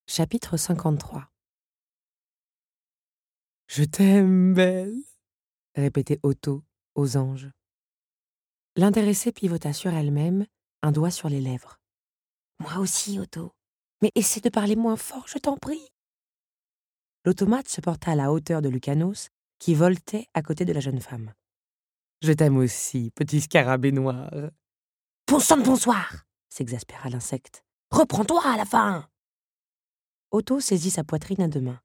Chapitre 53. « Je t'aime, Belle !» répétait Otto aux anges. L'intéressée pivota sur elle-même, un doigt sur les lèvres. « Moi aussi, Otto. Mais essaie de parler moins fort, je t'en prie. » L'automate se porta à la hauteur de Lucanos, qui voltait à côté de la jeune femme. « Je t'aime aussi, petit scarabée noir. »« Bon sang de bonsoir !» s'exaspéra l'insecte. « Reprends-toi à la fin !» Otto saisit sa poitrine à deux mains.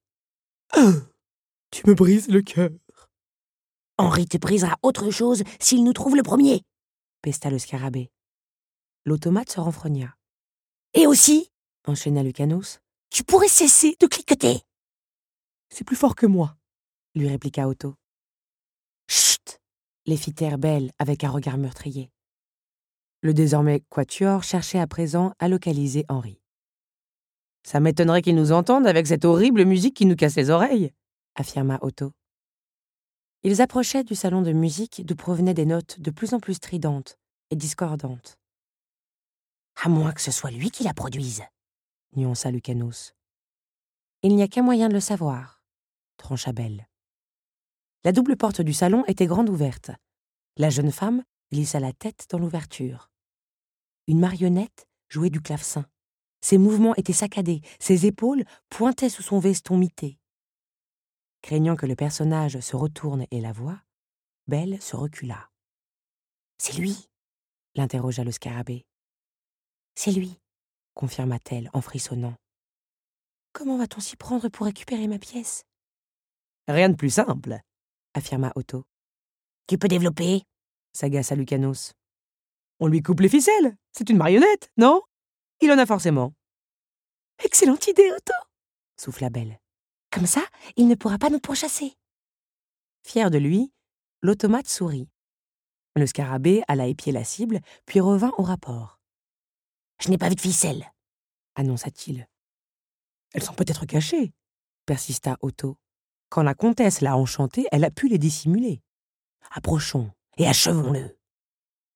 « Tu me brises le cœur. »« Henri te brisera autre chose s'il nous trouve le premier !» pesta le scarabée. L'automate se renfrogna. « Et aussi, » enchaîna Lucanos, « tu pourrais cesser de cliqueter !»« C'est plus fort que moi !» lui répliqua Otto. « Chut !» les fit taire Belle avec un regard meurtrier. Le désormais quatuor cherchait à présent à localiser Henri. « Ça m'étonnerait qu'il nous entende avec cette horrible musique qui nous casse les oreilles !» affirma Otto. Ils approchaient du salon de musique d'où provenaient des notes de plus en plus stridentes et discordantes. « À moins que ce soit lui qui la produise !» nuança Lucanos. « Il n'y a qu'un moyen de le savoir !» trancha Belle. La double porte du salon était grande ouverte. La jeune femme glissa la tête dans l'ouverture. Une marionnette jouait du clavecin. Ses mouvements étaient saccadés, ses épaules pointaient sous son veston mité. Craignant que le personnage se retourne et la voie, Belle se recula. « C'est lui !» l'interrogea le scarabée. « C'est lui !» confirma-t-elle en frissonnant. « Comment va-t-on s'y prendre pour récupérer ma pièce ?»« Rien de plus simple !» affirma Otto. « Tu peux développer ?» s'agaça Lucanos. « On lui coupe les ficelles, c'est une marionnette, non ? Il en a forcément. »« Excellente idée, Otto !» souffla Belle. « Comme ça, il ne pourra pas nous pourchasser. » Fier de lui, l'automate sourit. Le scarabée alla épier la cible, puis revint au rapport. « Je n'ai pas vu de ficelles, » annonça-t-il. « Elles sont peut-être cachées, » persista Otto. « Quand la comtesse l'a enchantée, elle a pu les dissimuler. Approchons et achevons-le. »« Oui, »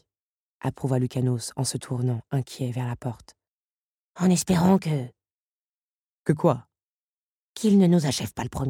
approuva Lucanos en se tournant, inquiet, vers la porte. « En espérant que... » « Que quoi ?»« Qu'il ne nous achève pas le premier. »